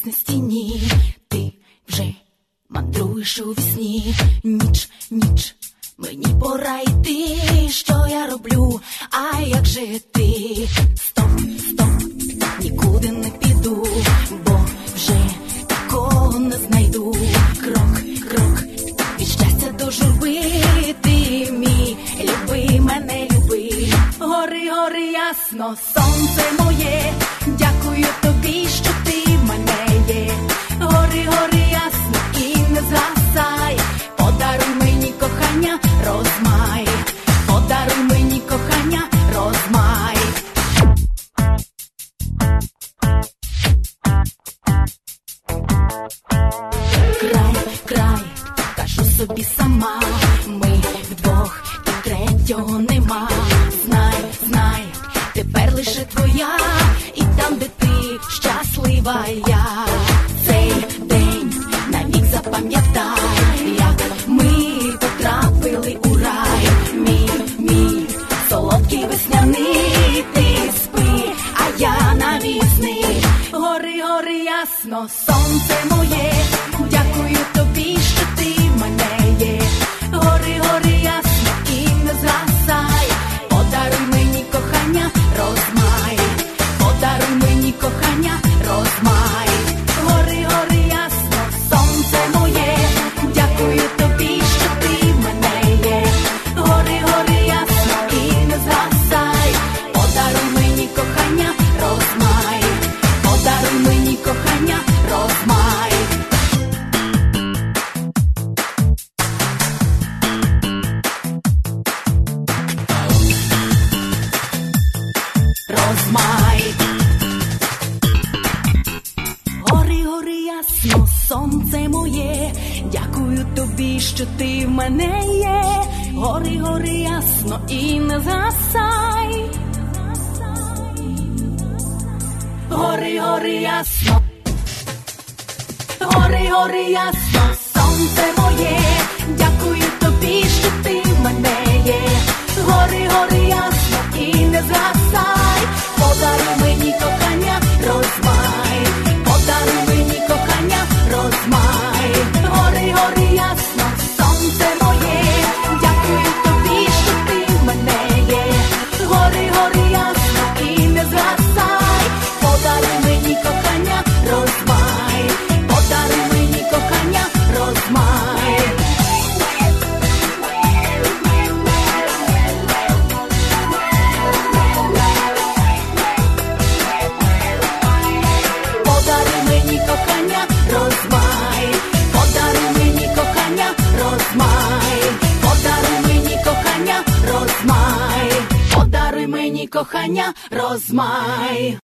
на стіні. Ти вже мандруєш у вісні. Ніч, ніч, мені пора йти. Що я роблю, а як же ти? Стоп, стоп, нікуди не піду, бо вже такого не знайду. Крок, крок, від щастя до журби. Ти мій, люби мене, люби. Гори, гори ясно, сонце моє, дякую тобі, що ти в мене є. Гори, гори ясно і не згасай, подаруй мені кохання, розмай, подаруй мені кохання, розмай. Край, край, кажу собі сама, ми вдвох і третього нема. Знай, знай, тепер лише твоя, і там, де ти, щаслива я. Цей день навік запам'ятай, як ми потрапили у рай. Мій, мій, солодкий весняний, ти спи, а я навісний. Гори, гори ясно, сонце моє, дякую тобі, що ти в мене є. Гори, гори ясно і не згасай, подаруй мені кохання, розмай, подаруй мені кохання, розмай. Гори, гори ясно, сонце моє, дякую тобі, що ти в мене є. Гори, гори ясно і не згасай, подаруй мені кохання, розмай, подаруй мені кохання, розмай. Розмай. Гори, гори ясно, сонце моє, дякую тобі, що ти в мене є. Гори, гори ясно і не згасай. Гори, гори ясно. Гори, гори ясно, сонце моє, дякую тобі, що ти в мене є. Гори, гори ясно і не згасай, подаруй мені кохання, розмай, подаруй мені кохання, розмай. Гори, гори ясно, сонце моє, дякую тобі, що ти в мене є. Гори, гори ясно і не згасай, подаруй мені кохання, розмай, подаруй мені кохання, розмай. Подаруй мені кохання, розмай, подаруй мені кохання, розмай, подаруй мені кохання, розмай, подаруй мені кохання, розмай.